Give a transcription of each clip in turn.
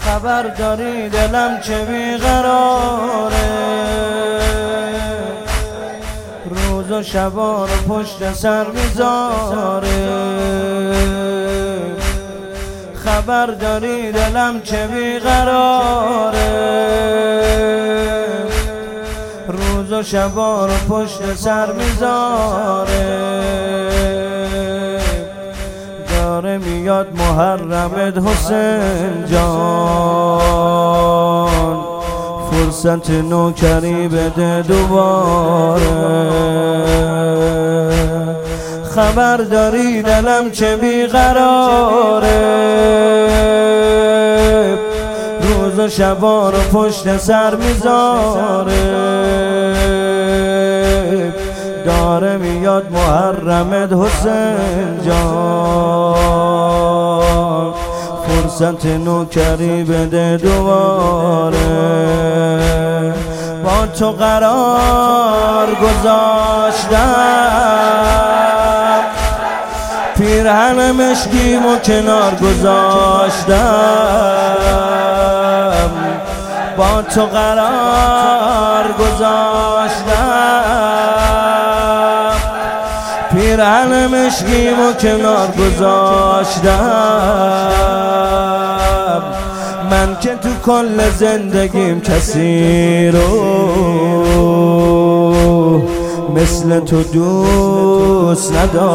خبر داری دلم چه بیقراره، روز و شبا رو پشت سر میذاره. خبر داری دلم چه بیقراره، روز و شبا رو پشت سر میذاره. داره میاد محرمت حسین جان، فرصت نوکری بده دوباره. خبر داری دلم چه بیقراره، روز و شبا رو پشت سر میذاره. داره میاد محرمت حسین جان، فرصت نوکری بده دوباره. با تو قرار گذاشتم، پیرهن مشکیمو کنار گذاشتم. با تو قرار گذاشتم، پیرهن مشکیمو کنار گذاشتم. من که تو کل زندگیم کسی رو مثل تو دوست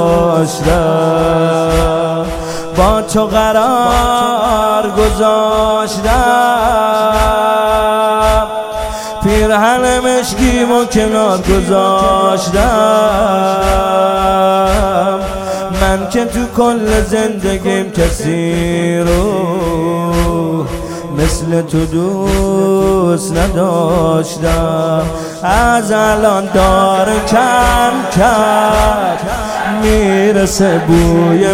نداشتم. با تو قرار گذاشتم، پیرهن مشکیمو کنار گذاشتم. من که تو کل زندگیم کسی رو مثل تو دوست نداشتم. از الان داره کم کم میرسه بوی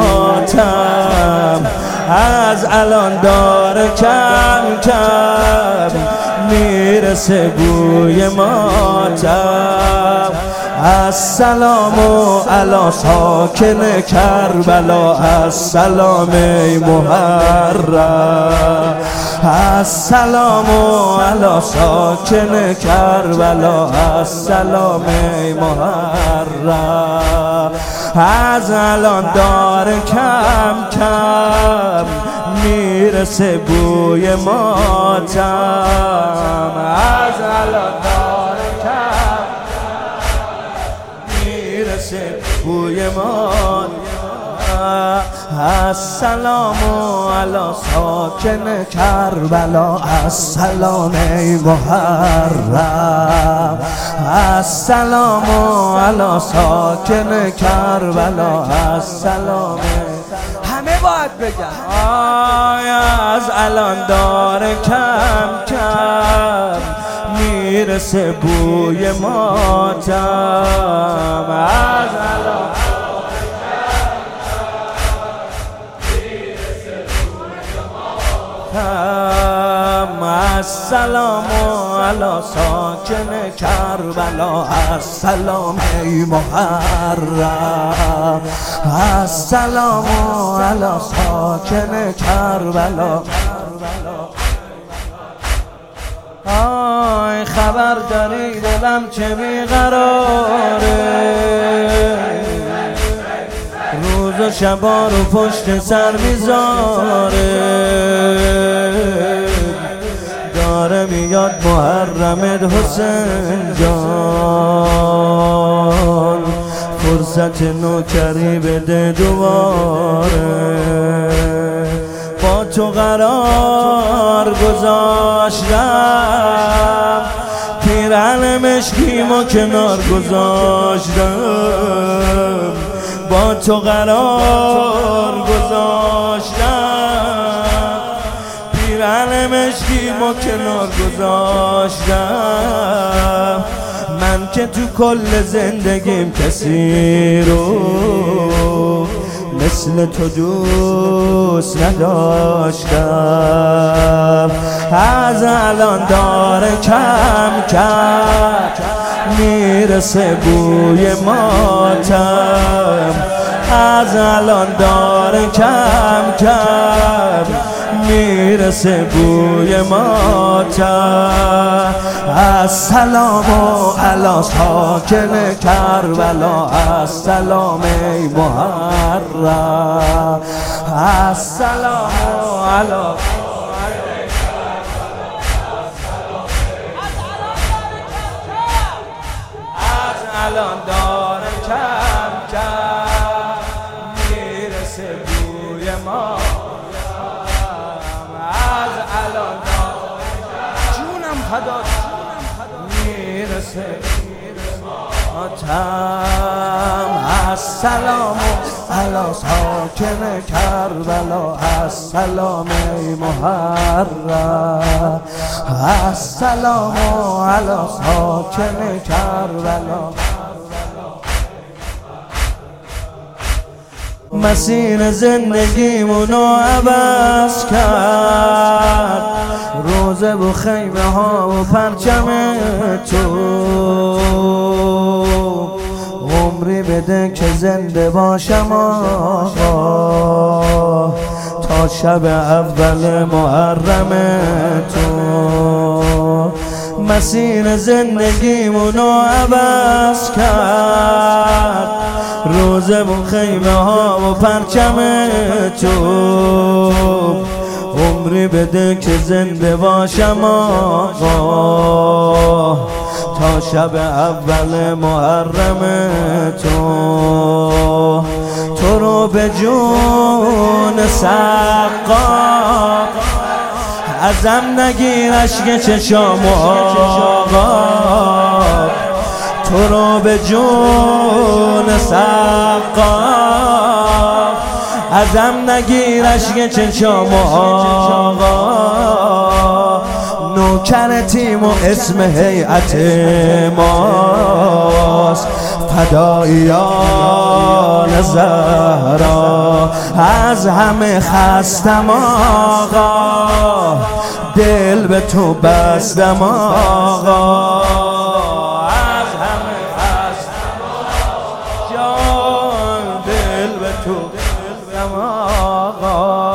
ماتم، از الان داره کم کم میرسه بوی ماتم. السلام علی ساکن کربلا، السلام ای محرم. السلام علی ساکن کربلا، السلام ای محرم. از الان داره کم کم میرسه بوی ماتم، از الان داره کم میرسه بوی ماتم. السلام علی ساکن کربلا، السلام ای محرم. السلام علی ساکن کربلا، السلام. همه باید بگن از الان داره کم کم میرسه بوی ماتم، از الان السلام علی ساکن کربلا، السلام ای محرم. السلام علی ساکن کربلا. آی خبر داری دلم چه بیقراره، روز و شبا رو پشت سر میذاره. داره میاد محرمت حسین جان، فرصت نوکری بده دوباره. با تو قرار گذاشتم، پیرهن مشکیمو کنار گذاشتم. با تو قرار گذاشتم، پیرهن مشکیمو کنار گذاشتم. من که تو کل زندگیم کسی رو مثل تو دوست نداشتم. از الان داره کم کم میرسه بوی ماتم، از الان داره کم کم میرسه بوی ماتم. السلام علی ساکن کربلا، السلام ای محرم، السلام علی الان داره کم کم میرسه بوی ما، از الان جونم فدا میرسه ماتم. السلام علی ساکن کربلا، السلام ای محرم، السلام علی ساکن کربلا. مسیر زندگیمونو عوض کرد، روزه و خیمه ها و پرچم تو. عمری بده که زنده باشم آقا، تا شب اول محرم تو. مسیر زندگیمونو عوض کرد، روزه و خیمه ها و پرچم تو. عمری بده که زنده باشم آقا، تا شب اول محرم تو. تو رو به جون سقا ازم نگیر اشک چشام آقا، تو رو به جون سقا ازم نگیر اشک چشام آقا. نوکر تیم و اسم هیئت ماست، فداییان زهرا. از همه خستم آقا، دل به تو بستم آقا. از همه خستم جان، دل به تو بستم آقا.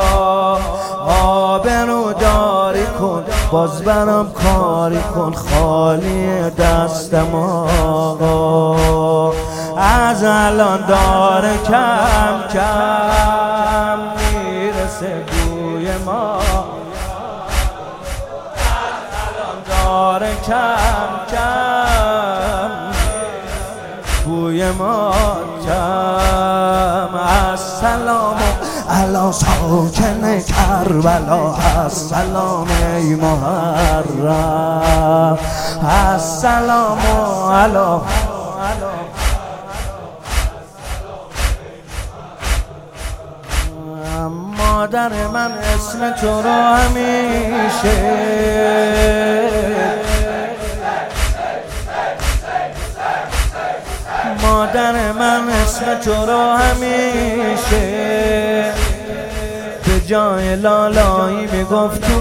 آبرو داری کن، باز برام کاری کن، خالی دستم آقا. از الان داره کم کم میرسه بوی ما، از الان داره کم کم بوی ما کم. السلام علی ساکن کربلا، السلام ای محرم، السلام علی مادر من اسم تو رو همیشه، مادر من اسم تو رو همیشه، به جای لالایی میگفت تو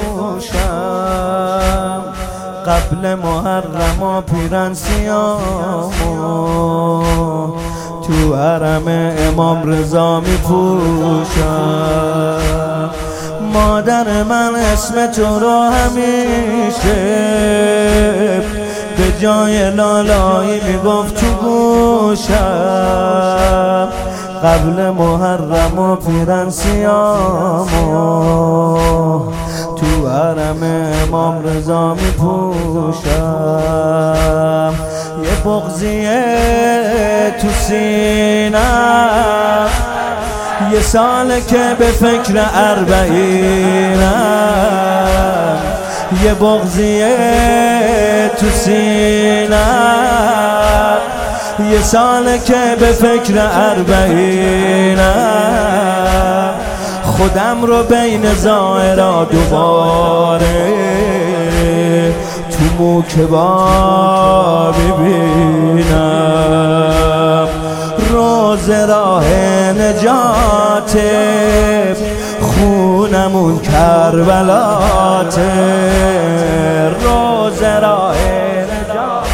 گوشم، قبل محرم و پیرن سیامو تو حرم امام رضا میپوشم. مادر من اسم تو رو همیشه، به جای لالایی میگفت تو گوشم، قبل محرم و پیرن سیامو تو حرم امام رضا میپوشم. یه بغضیه تو سینم، یه ساله که به فکر اربعینم. یه بغضیه تو سینم، یه ساله که به فکر اربعینم. خودم رو بین زائرا دوباره تو موکبا ببینم. روز راه نجات خونمون کربلات، روز راه نجات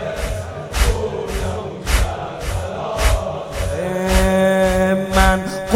من